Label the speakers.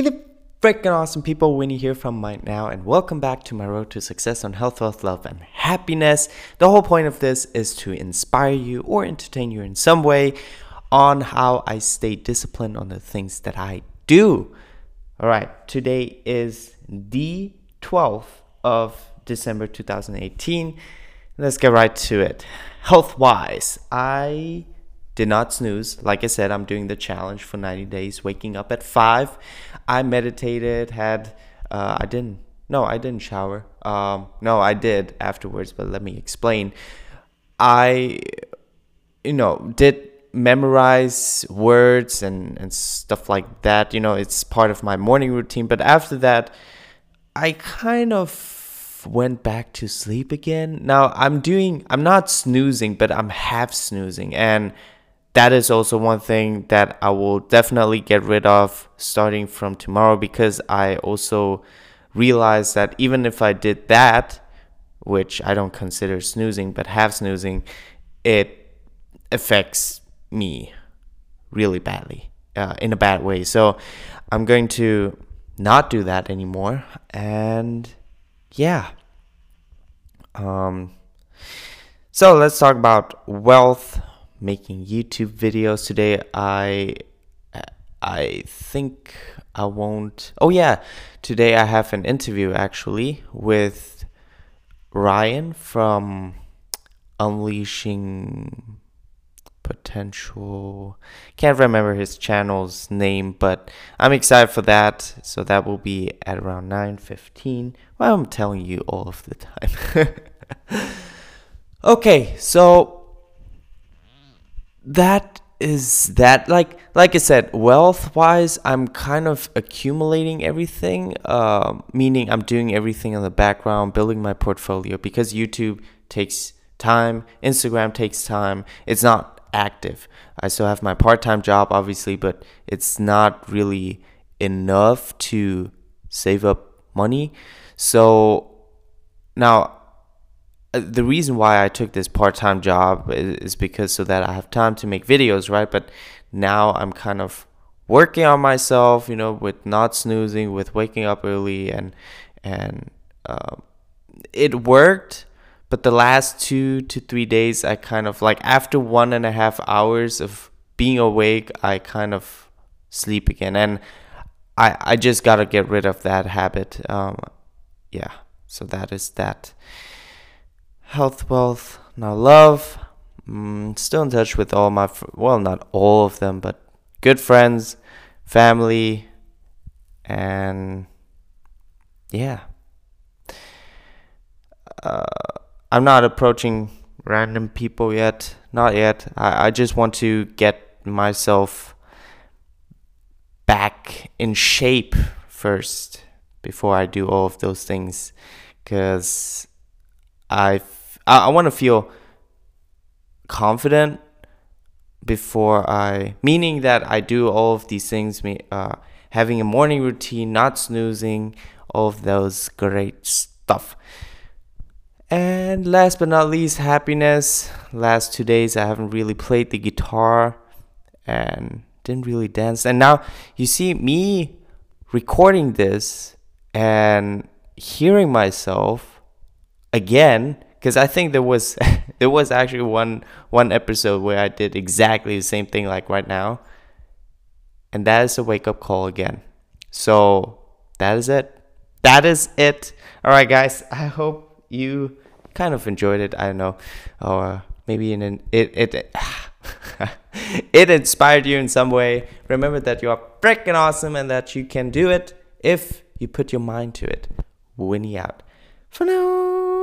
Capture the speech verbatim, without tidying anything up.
Speaker 1: the freaking awesome people, Winnie here from Mind Now, and welcome back to my road to success on health, wealth, love, and happiness. The whole point of this is to inspire you or entertain you in some way on how I stay disciplined on the things that I do. All right, today is the twelfth of December two thousand eighteen. Let's get right to it. Health-wise, I did not snooze. Like I said, I'm doing the challenge for ninety days, waking up at five. I meditated, had, uh, I didn't, no, I didn't shower. Um, no, I did afterwards, but let me explain. I, you know, did memorize words and, and stuff like that. You know, it's part of my morning routine. But after that, I kind of went back to sleep again. Now, I'm doing, I'm not snoozing, but I'm half snoozing. And that is also one thing that I will definitely get rid of starting from tomorrow, because I also realized that even if I did that, which I don't consider snoozing, but half snoozing, it affects me really badly, uh, in a bad way. So I'm going to not do that anymore. And yeah. Um, so let's talk about wealth. Making YouTube videos today. I I think I won't. Oh yeah, today I have an interview actually with Ryan from Unleashing Potential. Can't remember his channel's name, but I'm excited for that. So that will be at around nine fifteen. Well, I'm telling you all of the time. Okay, so that is that. Like like I said, wealth wise, I'm kind of accumulating everything, uh, meaning I'm doing everything in the background, building my portfolio, because YouTube takes time, Instagram takes time. It's not active. I still have my part-time job, obviously, but it's not really enough to save up money. So now, the reason why I took this part-time job is because so that I have time to make videos, right? But now I'm kind of working on myself, you know, with not snoozing, with waking up early, and and uh, it worked. But the last two to three days, I kind of like after one and a half hours of being awake, I kind of sleep again, and I I just gotta get rid of that habit. Um, yeah, so that is that. Health, wealth, now love. Mm, still in touch with all my, fr- well, not all of them, but good friends, family, and yeah. Uh, I'm not approaching random people yet. Not yet. I, I just want to get myself back in shape first before I do all of those things, because I I, I want to feel confident before I, meaning that I do all of these things, me uh, having a morning routine, not snoozing, all of those great stuff. And last but not least, happiness. Last two days I haven't really played the guitar and didn't really dance. And now you see me recording this and hearing myself again, because I think there was there was actually one one episode where I did exactly the same thing like right now, and that is a wake up call again. So that is it. That is it. All right, guys. I hope you kind of enjoyed it. I don't know, or maybe in an, it it it inspired you in some way. Remember that you are freaking awesome and that you can do it if you put your mind to it. Winnie out for now.